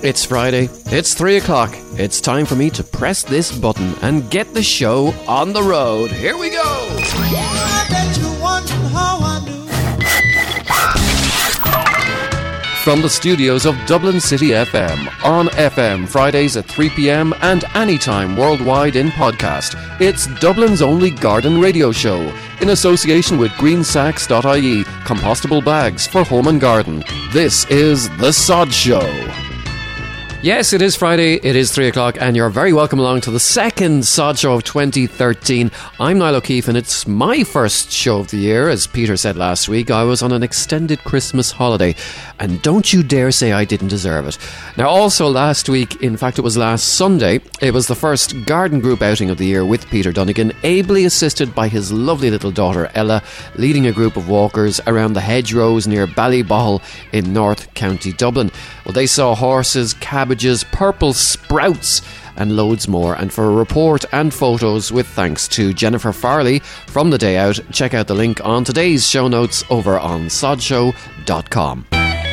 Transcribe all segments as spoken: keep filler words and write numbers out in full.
It's Friday, it's three o'clock. It's time for me to press this button and get the show on the road. Here we go! I bet you wonder how I do. From the studios of Dublin City F M, on F M Fridays at three p.m. and anytime worldwide in podcast, it's Dublin's only garden radio show, in association with green sacks dot I E, compostable bags for home and garden. This is The Sod Show. Yes, it is Friday, it is three o'clock, and you're very welcome along to the second Sod Show of twenty thirteen. I'm Niall O'Keefe, and it's my first show of the year. As Peter said last week, I was on an extended Christmas holiday, and don't you dare say I didn't deserve it. Now, also last week, in fact it was last Sunday, it was the first garden group outing of the year with Peter Dunnigan, ably assisted by his lovely little daughter Ella, leading a group of walkers around the hedgerows near Ballybohol in North County Dublin. Well, they saw horses, cabbages, purple sprouts and loads more. And for a report and photos, with thanks to Jennifer Farley from the day out, check out the link on today's show notes over on sod show dot com.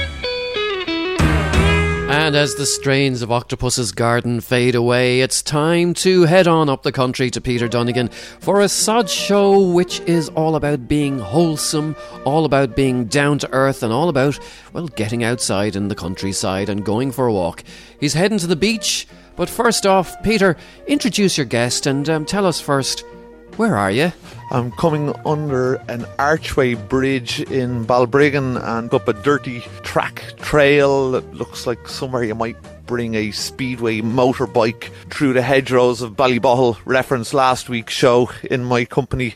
And as the strains of Octopus's Garden fade away, it's time to head on up the country to Peter Dunnigan for a Sod Show which is all about being wholesome, all about being down to earth, and all about, well, getting outside in the countryside and going for a walk. He's heading to the beach, but first off, Peter, introduce your guest and um, tell us first, where are you? I'm coming under an archway bridge in Balbriggan and up a dirty track trail that looks like somewhere you might bring a speedway motorbike through the hedgerows of Ballybohol. Reference last week's show. In my company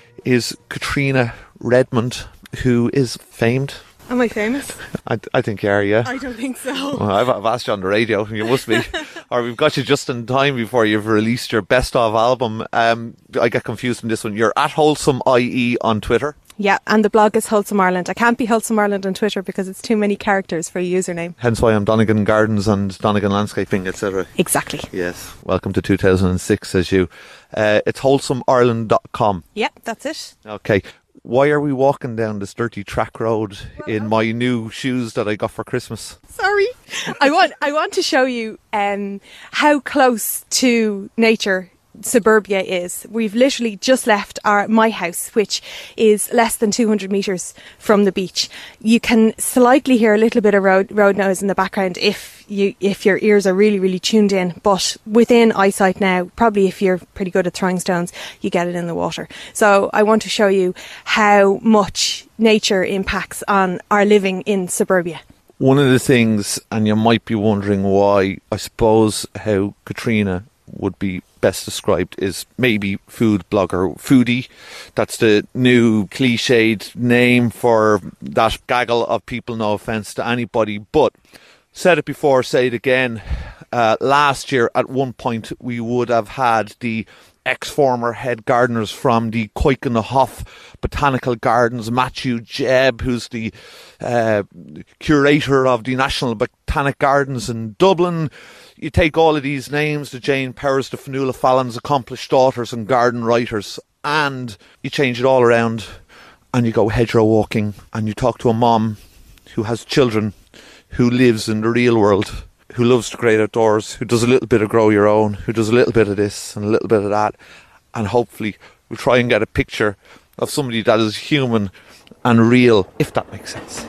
is Katrina Redmond, who is famed. Am I famous? I, I think you are, yeah. I don't think so. Well, I've, I've asked you on the radio, you must be. Or we've got you just in time before you've released your best of album. Um, I get confused in this one. You're at Wholesome I E on Twitter. Yeah, and the blog is Wholesome Ireland. I can't be Wholesome Ireland on Twitter because it's too many characters for a username. Hence why I'm Donegan Gardens and Donegan Landscaping, et cetera. Exactly. Yes. Welcome to two thousand six, says you. Uh, it's wholesome ireland dot com. Yeah, that's it. Okay. Why are we walking down this dirty track road in my new shoes that I got for Christmas? Sorry. I want I want to show you um, how close to nature suburbia is. We've literally just left our my house, which is less than two hundred metres from the beach. You can slightly hear a little bit of road road noise in the background if you if your ears are really really tuned in, but within eyesight now, probably if you're pretty good at throwing stones, you get it in the water. So I want to show you how much nature impacts on our living in suburbia. One of the things, and you might be wondering why, I suppose how Katrina would be best described is maybe food blogger, foodie. That's the new cliched name for that gaggle of people, no offence to anybody. But said it before, say it again. Uh, last year at one point we would have had the ex-former head gardeners from the Coikenhoff Botanical Gardens, Matthew Jebb, who's the uh, curator of the National Botanic Gardens in Dublin. You take all of these names, the Jane Powers, the Fionnuala Fallons, accomplished daughters and garden writers, and you change it all around and you go hedgerow walking and you talk to a mom who has children, who lives in the real world, who loves the great outdoors, who does a little bit of grow your own, who does a little bit of this and a little bit of that, and hopefully we'll try and get a picture of somebody that is human and real, if that makes sense.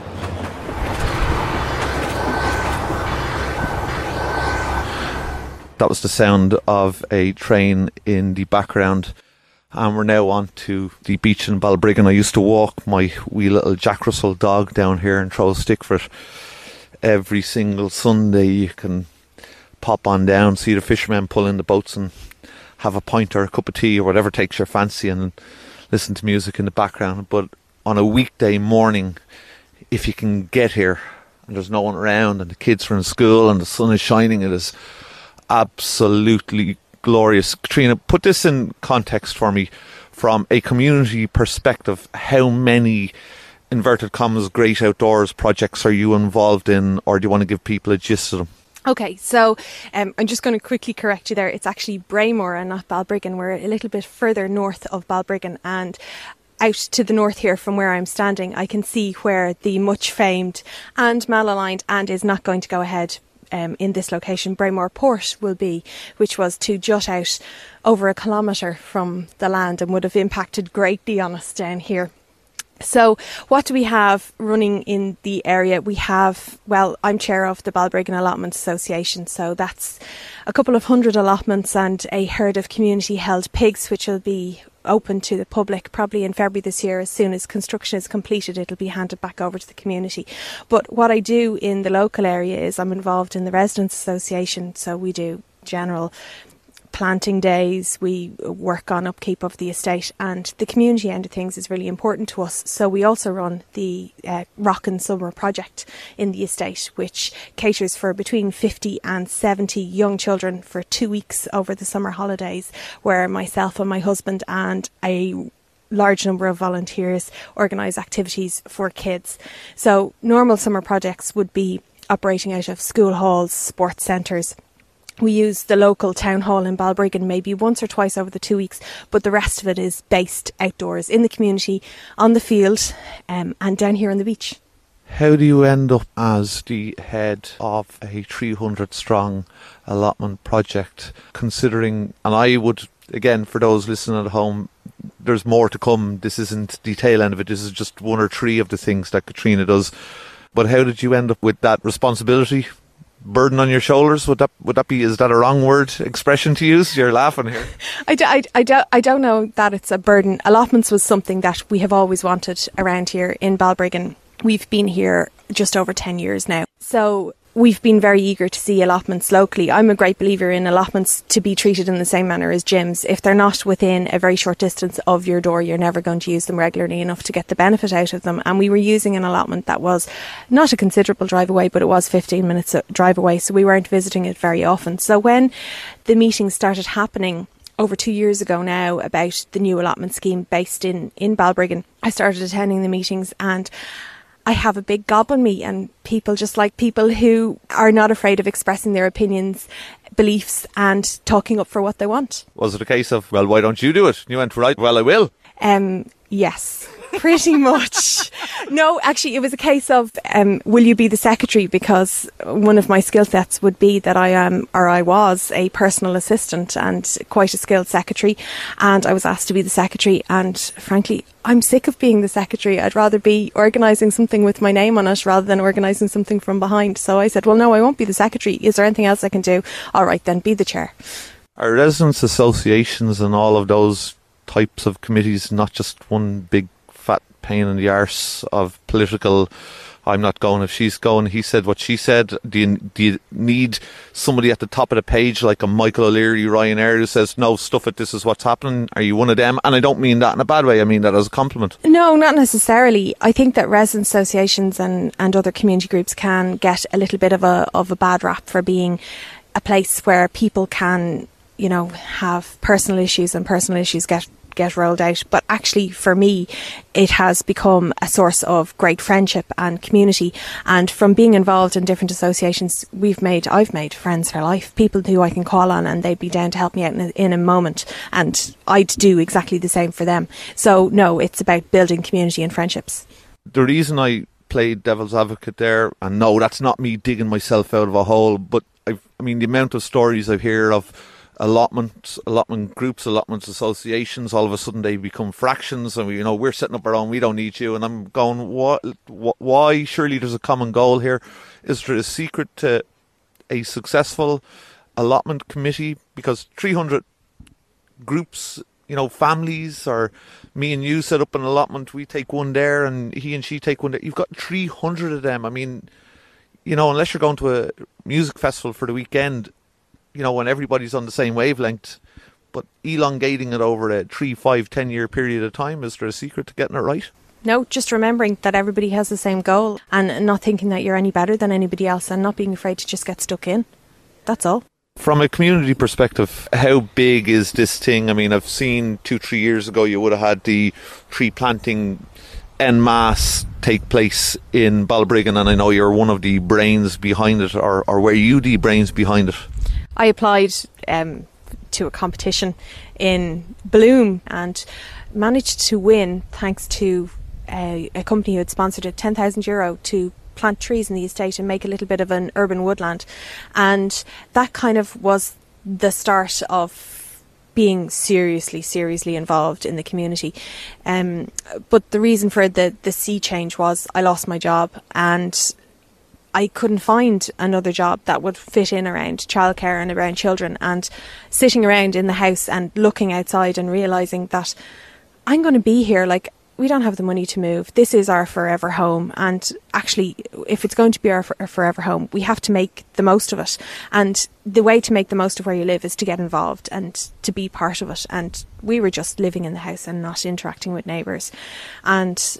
That was the sound of a train in the background, and we're now on to the beach in Balbriggan. I used to walk my wee little Jack Russell dog down here and throw a stick for it every single Sunday. You can pop on down, see the fishermen pull in the boats and have a pint or a cup of tea or whatever takes your fancy and listen to music in the background. But on a weekday morning, if you can get here and there's no one around and the kids are in school and the sun is shining, it is absolutely glorious. Katrina, put this in context for me from a community perspective. How many inverted commas great outdoors projects are you involved in, or do you want to give people a gist of them? Okay, so um, I'm just going to quickly correct you there. It's actually Braemore and not Balbriggan. We're a little bit further north of Balbriggan, and out to the north here from where I'm standing, I can see where the much famed and malaligned and is not going to go ahead um, in this location Braemore Port will be, which was to jut out over a kilometre from the land and would have impacted greatly on us down here. So what do we have running in the area? We have, well, I'm chair of the Balbriggan Allotment Association, so that's a couple of hundred allotments and a herd of community held pigs, which will be open to the public probably in February this year. As soon as construction is completed, it'll be handed back over to the community. But what I do in the local area is I'm involved in the Residents Association, so we do general planting days, we work on upkeep of the estate, and the community end of things is really important to us. So we also run the uh, Rockin' Summer project in the estate, which caters for between fifty and seventy young children for two weeks over the summer holidays, where myself and my husband and a large number of volunteers organise activities for kids. So normal summer projects would be operating out of school halls, sports centres. We use the local town hall in Balbriggan maybe once or twice over the two weeks, but the rest of it is based outdoors in the community, on the field, um, and down here on the beach. How do you end up as the head of a three hundred strong allotment project, considering, and I would, again, for those listening at home, there's more to come. This isn't the tail end of it. This is just one or three of the things that Katrina does. But how did you end up with that responsibility? Burden on your shoulders, would that would that be, is that a wrong word expression to use? You're laughing here. I, do, I, I, do, I don't know that it's a burden. Allotments was something that we have always wanted around here in Balbriggan. We've been here just over ten years now, so we've been very eager to see allotments locally. I'm a great believer in allotments to be treated in the same manner as gyms. If they're not within a very short distance of your door, you're never going to use them regularly enough to get the benefit out of them. And we were using an allotment that was not a considerable drive away, but it was fifteen minutes drive away, so we weren't visiting it very often. So when the meetings started happening over two years ago now about the new allotment scheme based in, in Balbriggan, I started attending the meetings, and I have a big gob on me, and people just like people who are not afraid of expressing their opinions, beliefs, and talking up for what they want. Was it a case of, well, why don't you do it? You went, right, well, I will. Um, yes, pretty much. No, actually, it was a case of, um, will you be the secretary? Because one of my skill sets would be that I am, or I was, a personal assistant and quite a skilled secretary. And I was asked to be the secretary. And frankly, I'm sick of being the secretary. I'd rather be organising something with my name on it rather than organising something from behind. So I said, well, no, I won't be the secretary. Is there anything else I can do? All right, then be the chair. Are residents' associations and all of those types of committees not just one big fat pain in the arse of political, I'm not going if she's going, he said what she said? Do you, do you need somebody at the top of the page like a Michael O'Leary, Ryanair, who says, no, stuff it, this is what's happening? Are you one of them? And I don't mean that in a bad way, I mean that as a compliment. No, not necessarily. I think that resident associations and, and other community groups can get a little bit of a of a bad rap for being a place where people can, you know, have personal issues and personal issues get get rolled out. But actually, for me, it has become a source of great friendship and community. And from being involved in different associations, we've made, I've made friends for life, people who I can call on and they'd be down to help me out in a, in a moment. And I'd do exactly the same for them. So no, it's about building community and friendships. The reason I played devil's advocate there, and no, that's not me digging myself out of a hole, but I've, I mean, the amount of stories I hear of allotment, allotment groups, allotment associations, all of a sudden they become fractions, and we, you know, we're setting up our own, we don't need you. And I'm going, what, why? Surely there's a common goal here. Is there a secret to a successful allotment committee? Because three hundred groups, you know, families, or me and you set up an allotment, we take one there and he and she take one there. You've got three hundred of them. I mean, you know, unless you're going to a music festival for the weekend, you know, when everybody's on the same wavelength, but elongating it over a three, five, ten year period of time, is there a secret to getting it right? No, just remembering that everybody has the same goal and not thinking that you're any better than anybody else and not being afraid to just get stuck in. That's all. From a community perspective, how big is this thing? I mean, I've seen two, three years ago you would have had the tree planting en masse take place in Balbriggan, and I know you're one of the brains behind it, or, or were you the brains behind it? I applied um, to a competition in Bloom and managed to win thanks to a, a company who had sponsored it, ten thousand euro to plant trees in the estate and make a little bit of an urban woodland. And that kind of was the start of being seriously, seriously involved in the community. Um, but the reason for the, the sea change was I lost my job, and I couldn't find another job that would fit in around childcare and around children. And sitting around in the house and looking outside and realising that I'm going to be here, like, we don't have the money to move. This is our forever home. And actually, if it's going to be our, our forever home, we have to make the most of it. And the way to make the most of where you live is to get involved and to be part of it. And we were just living in the house and not interacting with neighbours. And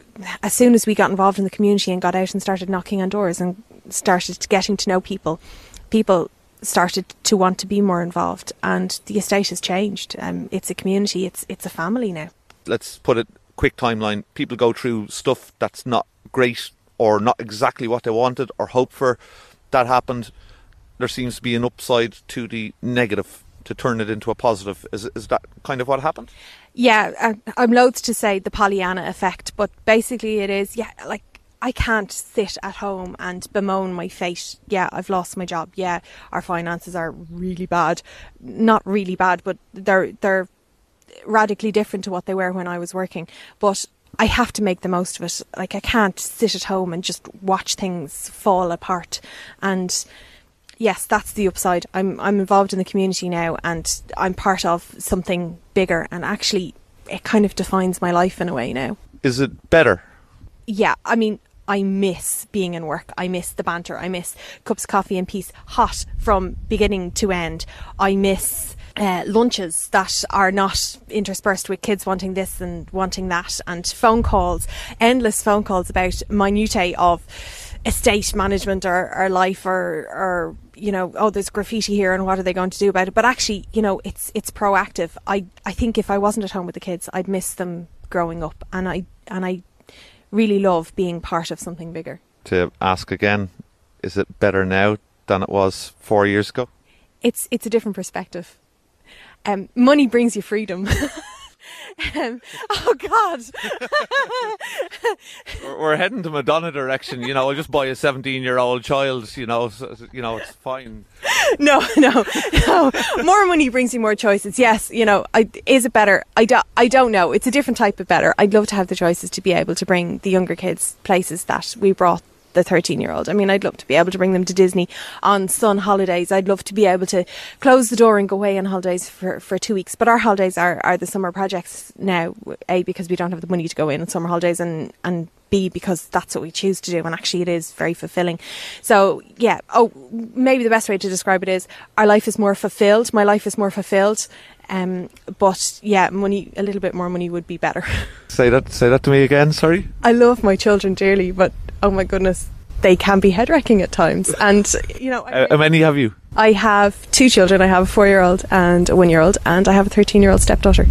as soon as we got involved in the community and got out and started knocking on doors and started getting to know people, people started to want to be more involved. And the estate has changed. Um, it's a community. It's it's a family now. Let's put it quick timeline. People go through stuff that's not great or not exactly what they wanted or hoped for. That happened. There seems to be an upside to the negative to turn it into a positive. Is is that kind of what happened? Yeah, I'm loath to say the Pollyanna effect, but basically it is, yeah, like, I can't sit at home and bemoan my fate. Yeah, I've lost my job. Yeah, our finances are really bad. Not really bad, but they're they're radically different to what they were when I was working. But I have to make the most of it. Like, I can't sit at home and just watch things fall apart. And yes, that's the upside. I'm I'm involved in the community now, and I'm part of something bigger, and actually it kind of defines my life in a way now. Is it better? Yeah, I mean, I miss being in work. I miss the banter. I miss cups of coffee in peace, hot from beginning to end. I miss uh, lunches that are not interspersed with kids wanting this and wanting that, and phone calls, endless phone calls about minutiae of estate management or, or life or, or, you know, oh, there's graffiti here and what are they going to do about it? But actually, you know, it's it's proactive. I, I think if I wasn't at home with the kids, I'd miss them growing up, and I and I really love being part of something bigger. To ask again, is it better now than it was four years ago? It's it's a different perspective. Um, money brings you freedom. um, oh God! we're, we're heading to Madonna direction. You know, I'll just buy a seventeen-year-old child. You know, so, you know, it's fine. No, no, no. More money brings you more choices. Yes, you know, I, is it better? I, do, I don't know. It's a different type of better. I'd love to have the choices to be able to bring the younger kids places that we brought the thirteen-year-old. I mean, I'd love to be able to bring them to Disney on sun holidays. I'd love to be able to close the door and go away on holidays for, for two weeks. But our holidays are, are the summer projects now, A, because we don't have the money to go in on summer holidays, and, and B, because that's what we choose to do, and actually it is very fulfilling. So, yeah, oh, maybe the best way to describe it is our life is more fulfilled. My life is more fulfilled. Um, but yeah, money, a little bit more money would be better. Say that, say that to me again, sorry. I love my children dearly, but oh my goodness, they can be head-wrecking at times. And, you know... Uh, how many have you? I have two children. I have a four-year-old and a one-year-old, and I have a thirteen-year-old stepdaughter.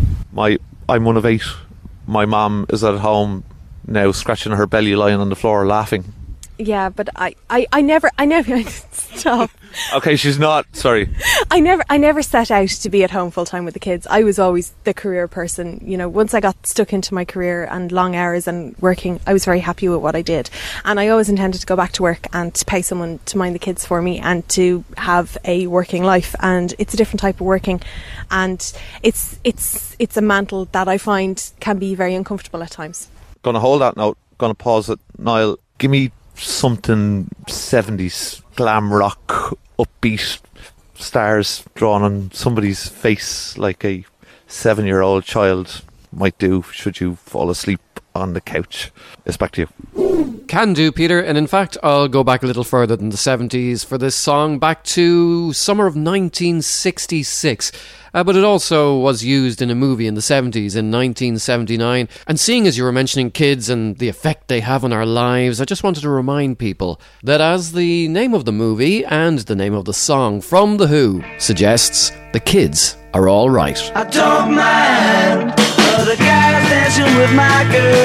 My, I'm one of eight. My mum is at home now scratching her belly, lying on the floor laughing. Yeah, but I, I, I never, I never, stop. Okay, she's not, sorry. I never, I never set out to be at home full time with the kids. I was always the career person. You know, once I got stuck into my career and long hours and working, I was very happy with what I did. And I always intended to go back to work and to pay someone to mind the kids for me and to have a working life. And it's a different type of working. And it's, it's, it's a mantle that I find can be very uncomfortable at times. Gonna hold that note, gonna pause it. Niall, give me something seventies glam rock, upbeat, stars drawn on somebody's face like a seven-year-old child might do should you fall asleep on the couch. It's back to you. Can do, Peter. And in fact, I'll go back a little further than the seventies for this song, back to summer of nineteen sixty-six. Uh, but it also was used in a movie in the seventies, in nineteen seventy-nine. And seeing as you were mentioning kids and the effect they have on our lives, I just wanted to remind people that as the name of the movie and the name of the song from The Who suggests, the kids are all right. I don't mind other guys dancing with my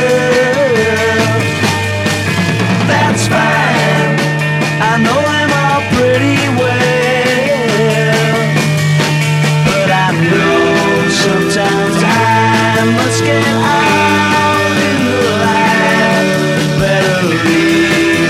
girl. That's fine, I know them all pretty well. But I know sometimes I must get out in the light. Better leave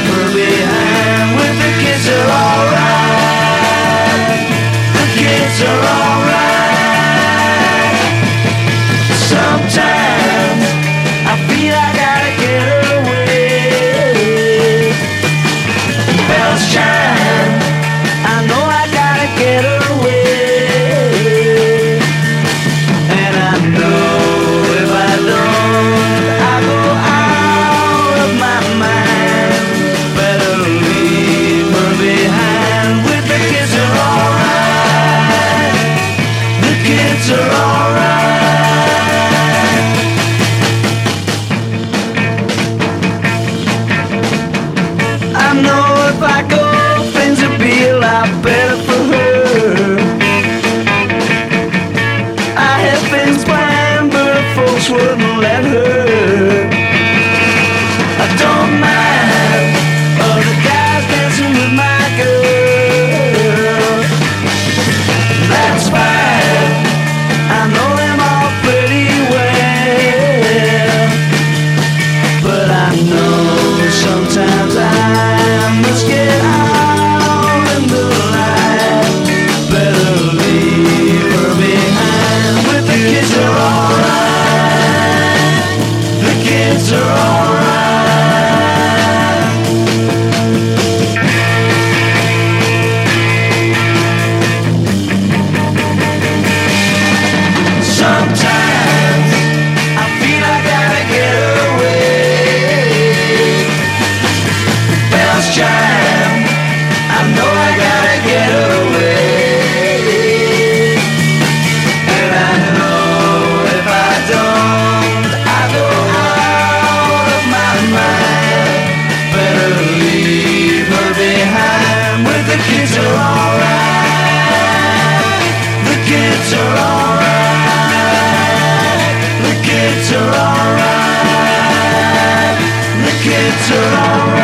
kids are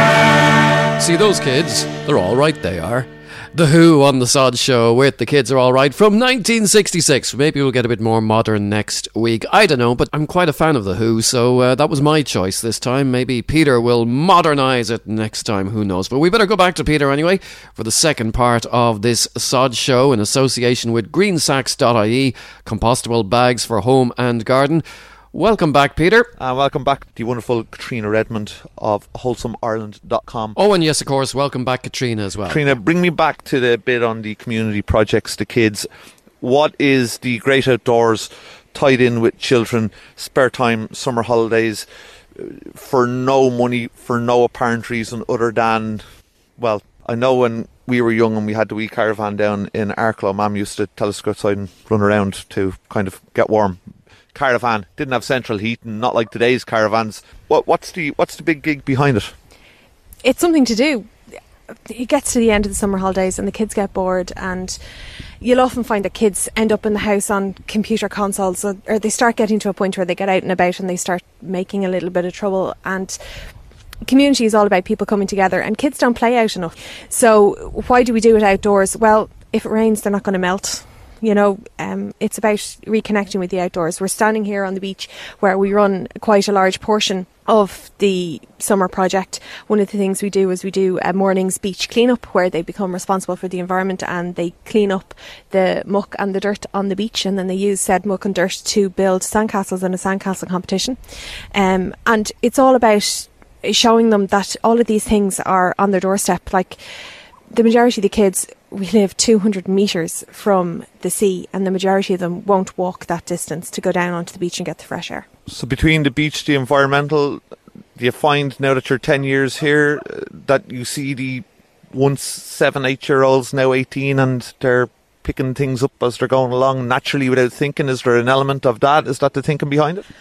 alright. See those kids? They're all right, they are. The Who on the Sod Show with The Kids Are Alright from nineteen sixty-six. Maybe we'll get a bit more modern next week. I don't know, but I'm quite a fan of The Who, so uh, that was my choice this time. Maybe Peter will modernise it next time, who knows. But we better go back to Peter anyway for the second part of this Sod Show in association with green sacks dot I E, compostable bags for home and garden. Welcome back, Peter. And uh, welcome back to the wonderful Katrina Redmond of wholesome ireland dot com. Oh, and yes, of course, welcome back, Katrina, as well. Katrina, bring me back to the bit on the community projects, the kids. What is the great outdoors tied in with children, spare time, summer holidays, for no money, for no apparent reason other than, well, I know when we were young and we had the wee caravan down in Arklow, Mum used to tell us to go outside and run around to kind of get warm. Caravan didn't have central heating, not like today's caravans. What what's the what's the big gig behind it? It's something to do. It gets to the end of the summer holidays and the kids get bored, and you'll often find that kids end up in the house on computer consoles, or, or they start getting to a point where they get out and about and they start making a little bit of trouble. And community is all about people coming together, and kids don't play out enough. So why do we do it outdoors? Well, if it rains, they're not going to melt. You know, um, it's about reconnecting with the outdoors. We're standing here on the beach where we run quite a large portion of the summer project. One of the things we do is we do a morning's beach clean-up where they become responsible for the environment and they clean up the muck and the dirt on the beach, and then they use said muck and dirt to build sandcastles in a sandcastle competition. Um, and it's all about showing them that all of these things are on their doorstep. Like, the majority of the kids, we live two hundred metres from the sea, and the majority of them won't walk that distance to go down onto the beach and get the fresh air. So between the beach, the environmental, do you find now that you're ten years here uh, that you see the once seven, eight year olds now eighteen and they're picking things up as they're going along naturally without thinking? Is there an element of that? Is that the thinking behind it?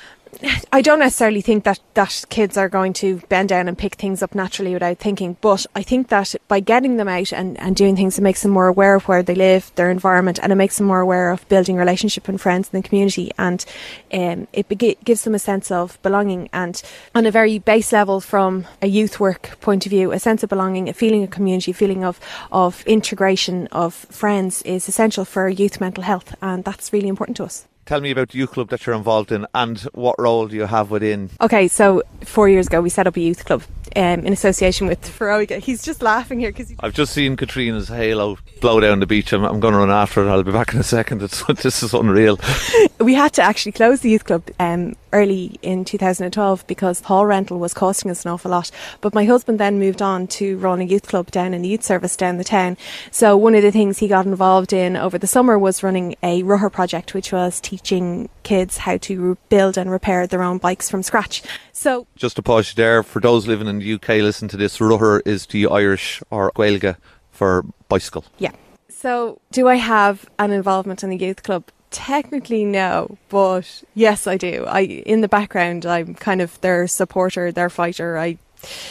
I don't necessarily think that, that kids are going to bend down and pick things up naturally without thinking, but I think that by getting them out and, and doing things, it makes them more aware of where they live, their environment, and it makes them more aware of building relationship and friends in the community, and um, it be- gives them a sense of belonging, and on a very base level from a youth work point of view, a sense of belonging, a feeling of community, a feeling of, of integration of friends is essential for youth mental health, and that's really important to us. Tell me about the youth club that you're involved in and what role do you have within? Okay, so four years ago we set up a youth club um, in association with Feroiga. He's just laughing here because I've just seen Katrina's halo blow down the beach. I'm, I'm going to run after it. I'll be back in a second. It's, this is unreal. We had to actually close the youth club um, early in two thousand twelve because hall rental was costing us an awful lot. But my husband then moved on to run a youth club down in the youth service down the town. So one of the things he got involved in over the summer was running a Ruher project, which was teaching kids how to build and repair their own bikes from scratch. So just to pause you there, for those living in the U K, listen to this. Ruher is the Irish or Gaeilge for bicycle. Yeah. So do I have an involvement in the youth club? Technically no, but yes I do. I in the background I'm kind of their supporter, their fighter. I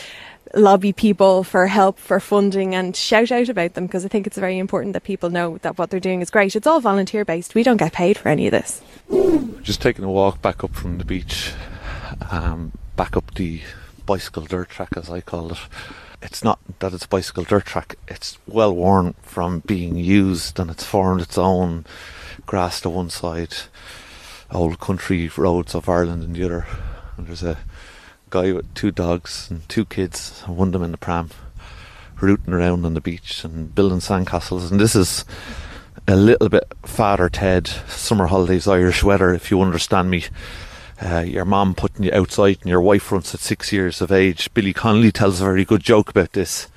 lobby people for help, for funding, and shout out about them because I think it's very important that people know that what they're doing is great. It's all volunteer based. We don't get paid for any of this. Just taking a walk back up from the beach, um, back up the bicycle dirt track as I call it. It's not that it's a bicycle dirt track, it's well worn from being used and it's formed its own grass to one side, old country roads of Ireland in the other, and there's a guy with two dogs and two kids, and one of them in the pram, rooting around on the beach and building sandcastles. And this is a little bit Father Ted, summer holidays, Irish weather, if you understand me. Uh, your mum putting you outside and your wife runs at six years of age. Billy Connolly tells a very good joke about this.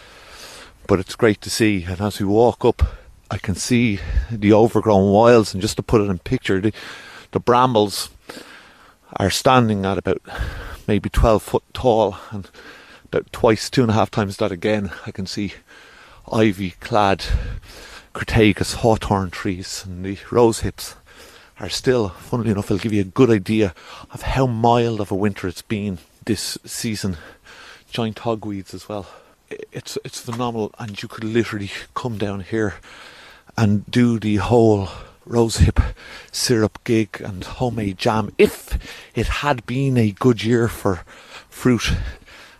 But it's great to see, and as we walk up I can see the overgrown wilds, and just to put it in picture, the, the brambles are standing at about maybe twelve foot tall, and about twice, two and a half times that again I can see ivy clad Crataegus hawthorn trees, and the rose hips are still, funnily enough, it'll give you a good idea of how mild of a winter it's been this season. Giant hogweeds as well. It's it's phenomenal, and you could literally come down here and do the whole rosehip syrup gig and homemade jam if it had been a good year for fruit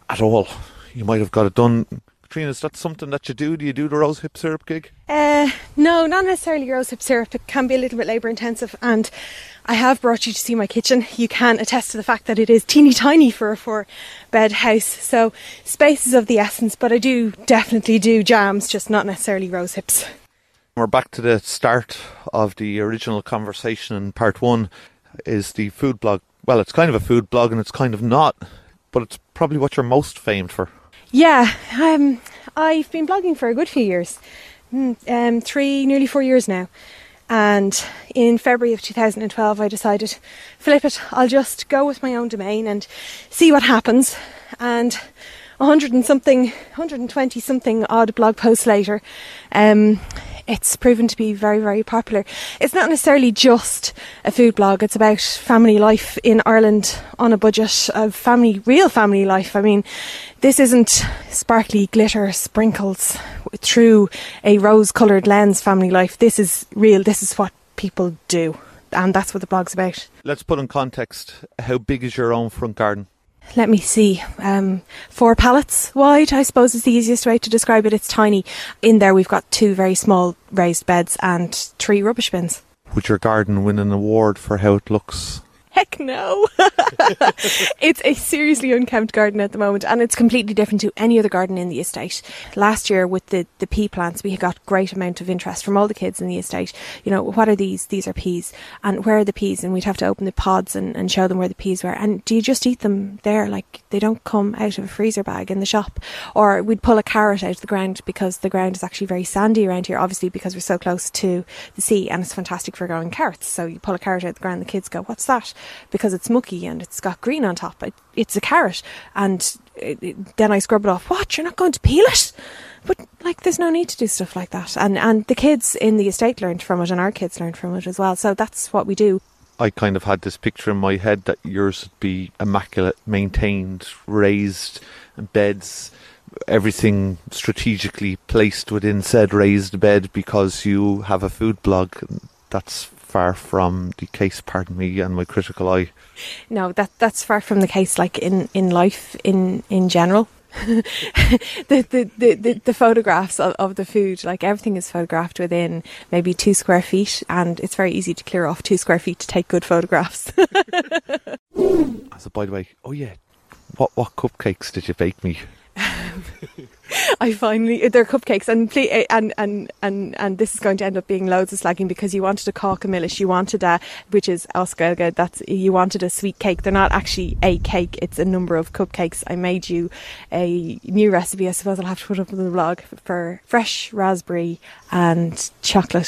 at all. You might have got it done. Katrina, is that something that you do? Do you do the rosehip syrup gig? Uh, no, not necessarily rosehip syrup. It can be a little bit labour intensive, and I have brought you to see my kitchen. You can attest to the fact that it is teeny tiny for a four bed house, so space is of the essence, but I do definitely do jams, just not necessarily rosehips. We're back to the start of the original conversation in part one, is the food blog. Well, it's kind of a food blog and it's kind of not, but it's probably what you're most famed for. Yeah, um, I've been blogging for a good few years, um, three, nearly four years now. And in February of two thousand twelve, I decided, flip it, I'll just go with my own domain and see what happens. And a hundred and something, one hundred twenty something odd blog posts later, um, it's proven to be very, very popular. It's not necessarily just a food blog. It's about family life in Ireland on a budget of family, real family life. I mean, this isn't sparkly glitter sprinkles through a rose-coloured lens family life. This is real. This is what people do. And that's what the blog's about. Let's put in context, how big is your own front garden? Let me see, um, four pallets wide, I suppose is the easiest way to describe it. It's tiny. In there we've got two very small raised beds and three rubbish bins. Would your garden win an award for how it looks? Heck no. It's a seriously unkempt garden at the moment, and it's completely different to any other garden in the estate. Last year with the, the pea plants, we got great amount of interest from all the kids in the estate. You know, what are these? These are peas. And where are the peas? And we'd have to open the pods and, and show them where the peas were. And do you just eat them there? Like, they don't come out of a freezer bag in the shop. Or we'd pull a carrot out of the ground, because the ground is actually very sandy around here, obviously because we're so close to the sea, and it's fantastic for growing carrots. So you pull a carrot out of the ground, the kids go, what's that? Because it's mucky and it's got green on top. It, it's a carrot. And it, it, then I scrub it off. What? You're not going to peel it? But, like, there's no need to do stuff like that. And and the kids in the estate learned from it, and our kids learned from it as well. So that's what we do. I kind of had this picture in my head that yours would be immaculate, maintained, raised beds, everything strategically placed within said raised bed, because you have a food blog. That's far from the case, pardon me, and my critical eye. No, that that's far from the case, like in, in life in, in general. the, the, the, the, the photographs of, of the food, like everything is photographed within maybe two square feet, and it's very easy to clear off two square feet to take good photographs. So, by the way, oh yeah, what what cupcakes did you bake me? I finally, they're cupcakes, and and and and and this is going to end up being loads of slagging, because you wanted a Corca Millish, you wanted a, which is Oscarga, that's, you wanted a sweet cake. They're not actually a cake, it's a number of cupcakes. I made you a new recipe, I suppose I'll have to put up on the blog, for fresh raspberry and chocolate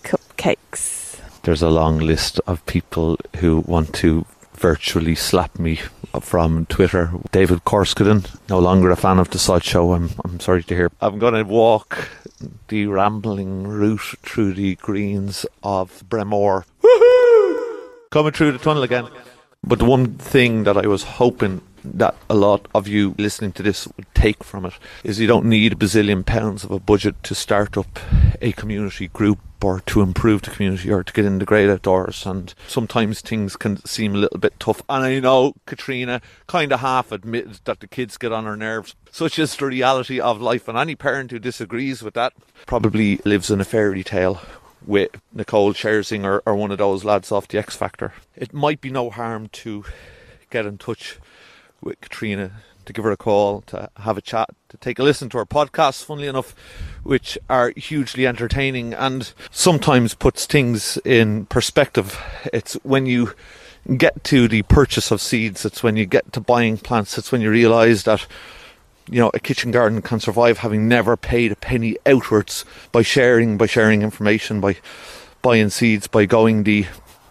cupcakes. There's a long list of people who want to virtually slap me from Twitter. David Corskadon, no longer a fan of the Sod Show, I'm I'm sorry to hear. I'm going to walk the rambling route through the greens of Bremore. Woohoo! Coming through the tunnel again. But the one thing that I was hoping that a lot of you listening to this would take from it is you don't need a bazillion pounds of a budget to start up a community group, or to improve the community, or to get in the great outdoors. And sometimes things can seem a little bit tough, and I know Katrina kind of half admitted that the kids get on her nerves. Such is the reality of life, and any parent who disagrees with that probably lives in a fairy tale with Nicole Scherzinger or one of those lads off the X Factor. It might be no harm to get in touch with Katrina, to give her a call, to have a chat, to take a listen to her podcasts, funnily enough, which are hugely entertaining and sometimes puts things in perspective. It's when you get to the purchase of seeds, it's when you get to buying plants, it's when you realise that, you know, a kitchen garden can survive having never paid a penny outwards by sharing, by sharing information, by buying seeds, by going the,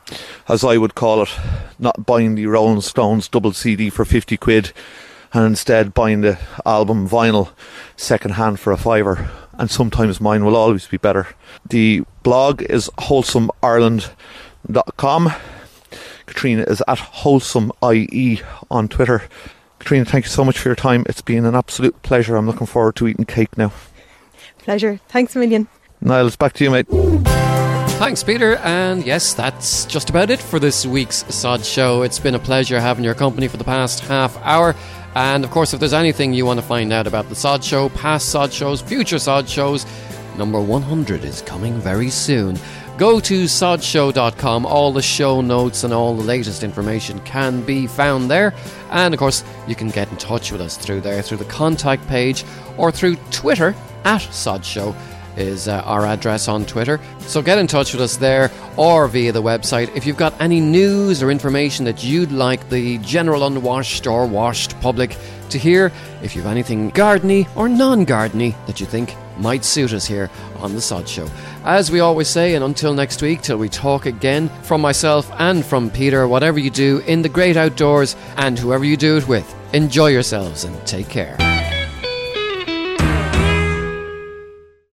as I would call it, not buying the Rolling Stones double C D for fifty quid, and instead buying the album vinyl second hand for a fiver. And sometimes mine will always be better. The blog is wholesome ireland dot com. Katrina is at wholesome I E on Twitter. Katrina, thank you so much for your time. It's been an absolute pleasure. I'm looking forward to eating cake now. Pleasure. Thanks a million. Niall, it's back to you, mate. Thanks, Peter. And yes, that's just about it for this week's Sod Show. It's been a pleasure having your company for the past half hour. And of course, if there's anything you want to find out about the Sod Show, past Sod Shows, future Sod Shows, number one hundred is coming very soon. Go to sod show dot com. All the show notes and all the latest information can be found there. And of course, you can get in touch with us through there, through the contact page, or through Twitter, at Sod Show is uh, our address on Twitter. So get in touch with us there or via the website. If you've got any news or information that you'd like the general unwashed or washed public to hear, if you've anything gardeny or non-gardeny that you think might suit us here on The Sod Show. As we always say, and until next week, till we talk again, from myself and from Peter, whatever you do in the great outdoors and whoever you do it with, enjoy yourselves and take care.